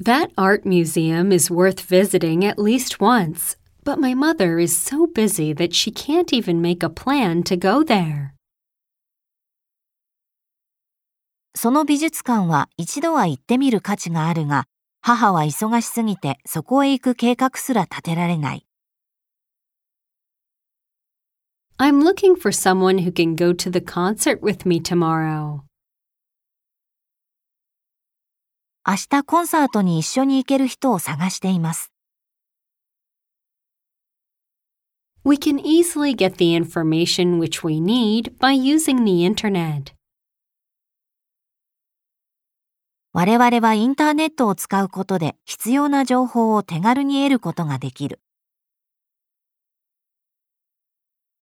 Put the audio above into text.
That art museum is worth visiting at least once, but my mother is so busy that she can't even make a plan to go there. その美術館は一度は行ってみる価値があるが、母は忙しすぎてそこへ行く計画すら立てられない。 I'm looking for someone who can go to the concert with me tomorrow. 明日コンサートに一緒に行ける人を探しています。 We can easily get the information which we need by using the internet. 我々はインターネットを使うことで必要な情報を手軽に得ることができる。